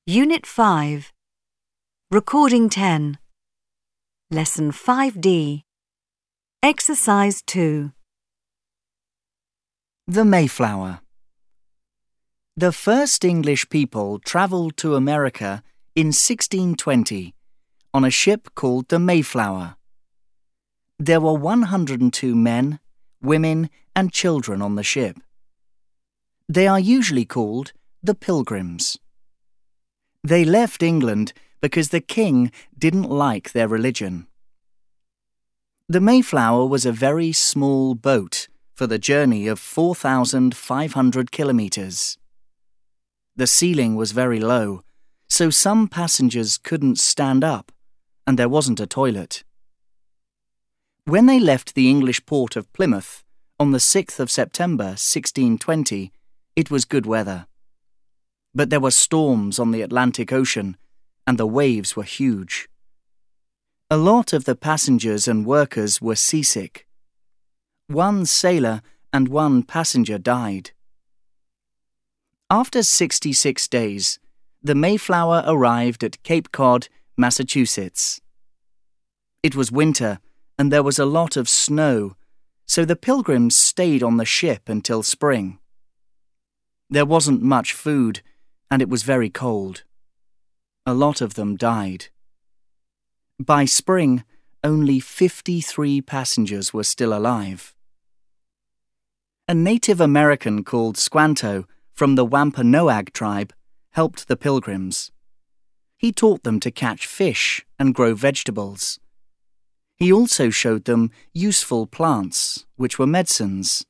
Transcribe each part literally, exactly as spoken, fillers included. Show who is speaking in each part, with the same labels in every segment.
Speaker 1: Unit five, Recording ten, Lesson five D, Exercise two.
Speaker 2: The Mayflower. The first English people travelled to America in sixteen twenty on a ship called the Mayflower. There were one hundred two men, women and children on the ship. They are usually called the Pilgrims. They left England because the king didn't like their religion. The Mayflower was a very small boat for the journey of four thousand five hundred kilometres. The ceiling was very low, so some passengers couldn't stand up, and there wasn't a toilet. When they left the English port of Plymouth on the sixth of September sixteen twenty, it was good weather. But there were storms on the Atlantic Ocean, and the waves were huge. A lot of the passengers and workers were seasick. One sailor and one passenger died. After sixty-six days, the Mayflower arrived at Cape Cod, Massachusetts. It was winter, and there was a lot of snow, so the Pilgrims stayed on the ship until spring. There wasn't much food, and it was very cold. A lot of them died. By spring, only fifty-three passengers were still alive. A Native American called Squanto from the Wampanoag tribe helped the Pilgrims. He taught them to catch fish and grow vegetables. He also showed them useful plants, which were medicines.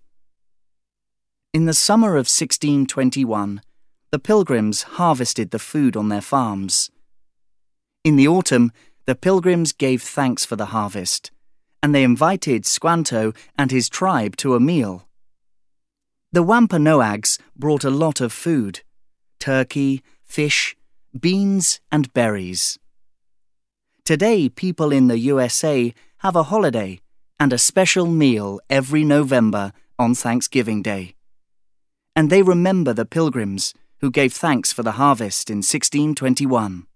Speaker 2: In the summer of sixteen twenty-one, the Pilgrims harvested the food on their farms. In the autumn, the Pilgrims gave thanks for the harvest, and they invited Squanto and his tribe to a meal. The Wampanoags brought a lot of food: turkey, fish, beans, and berries. Today, people in the U S A have a holiday and a special meal every November on Thanksgiving Day. And they remember the Pilgrims who gave thanks for the harvest in sixteen twenty-one.